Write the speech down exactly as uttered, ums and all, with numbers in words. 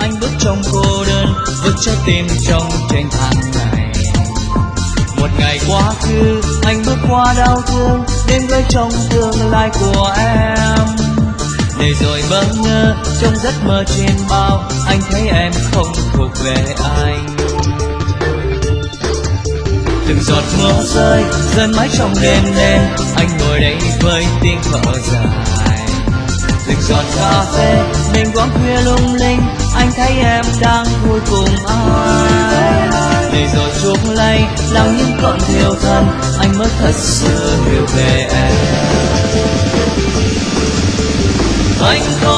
anh bước trong cô đơn, vứt trái tim trong tranh thang này. Một ngày quá khứ anh bước qua đau thương, đêm gửi trong tương lai của em. Để rồi bơ ngơ trong giấc mơ trên bao, anh thấy em không thuộc về anh. Từng giọt mưa rơi rơi mãi trong đêm đen, anh ngồi đây với tiếng thở dài. Từng giọt cà phê bên quán khuya lung linh, anh thấy em đang vui cùng ai. Để rồi chuông lay lòng những cơn thiêu thân, anh mới thật sự hiểu về em. Anh có